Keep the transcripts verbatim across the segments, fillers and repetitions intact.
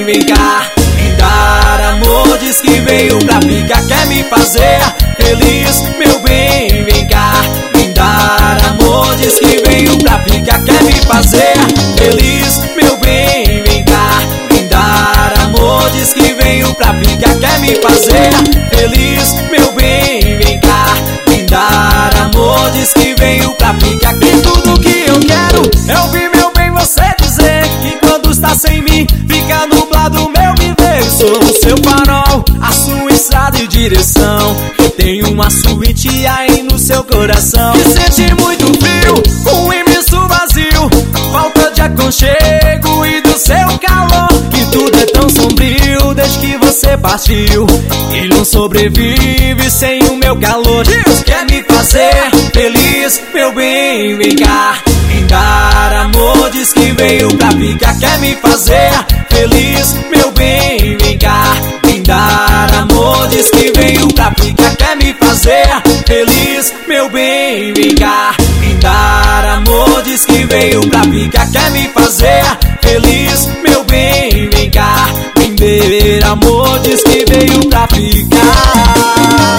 vem cá, me dar amor. Diz que veio pra ficar, quer me fazer feliz. Meu bem, vem cá, me dar amor. Diz que veio pra ficar, quer me fazer feliz. Meu bem, vem cá, me dar amor. Diz que veio pra ficar, quer me fazer feliz. Meu bem, vem cá, me dar amor. Diz que veio pra ficar, que tudo que eu quero é ouvir, meu bem, você dizer que quando está sem mim fica nublado meu viver. Sou o seu farol, a sua estrada e direção. Eu tenho uma suíte aí no seu coração. Me sente muito frio, um imenso vazio, falta de aconchego e do seu calor. Que tudo é tão sombrio desde que você partiu, e não sobrevive sem o meu calor. Deus quer me fazer feliz, meu bem, vem cá, me dar amor. Diz que veio pra ficar, quer me fazer feliz. Meu bem, vem cá, me dar amor. Diz que veio pra ficar, quer me fazer feliz. Meu bem, vem cá, me dar amor. Diz que veio pra ficar, quer me fazer feliz. Meu bem, vem cá, me dar amor. Diz que veio pra ficar.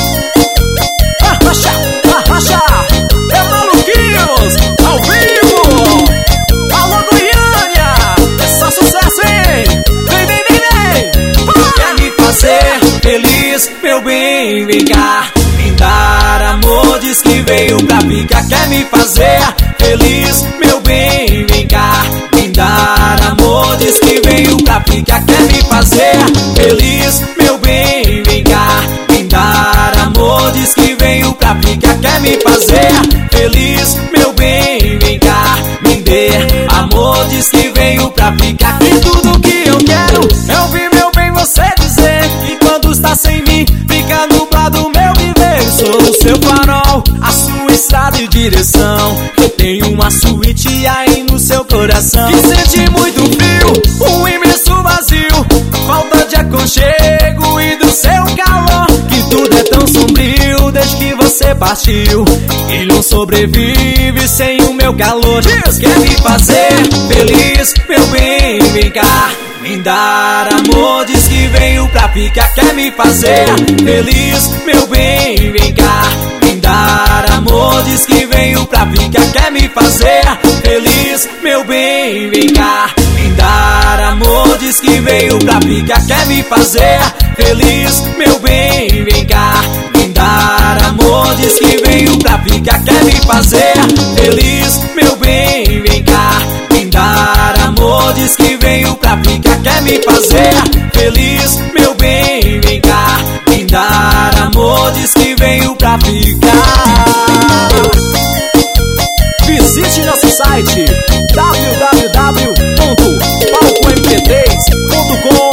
Arrocha, arrocha, é Maluquinhos, ao vivo. Alô, Goiânia, é só sucesso, hein? Vem, vem, vem, vem. Quer me fazer feliz, meu bem, vem cá, me dar amor. Diz que veio pra ficar, quer me fazer feliz. Meu bem, vem cá, me dar amor. Diz que veio pra ficar, quer me fazer feliz. Meu bem, vem cá, me dar amor. Diz que veio pra ficar, quer me fazer feliz. Meu bem, vem cá, me dê amor. Diz que veio pra ficar, e tudo que eu quero é ouvir, meu bem, você dizer que quando está sem mim fica nublado meu viver. Sou o seu farol, a sua estrada e direção. Eu tenho uma suíte aí no seu coração. Que sente muito frio, um imenso vazio, falta de aconchego e do seu calor. Que tudo é tão sombrio desde que você partiu, e não sobrevive sem o meu calor. Deus quer me fazer feliz, meu bem, vem cá, me dar amor. Diz que veio pra ficar, quer me fazer feliz. Meu bem, vem cá, me dar amor. Diz que veio pra ficar, quer me fazer feliz. Meu bem, vem cá, me dar amor. Diz que veio pra ficar, quer me fazer feliz. Meu bem, vem cá, me dar amor. Diz que veio pra ficar, quer me fazer feliz. Meu bem, vem cá, me dar amor. Diz que veio pra ficar, quer me fazer feliz. Meu bem, vem cá, me dar amor. Diz que veio pra ficar. Visite nosso site w w w ponto palco m p três ponto com.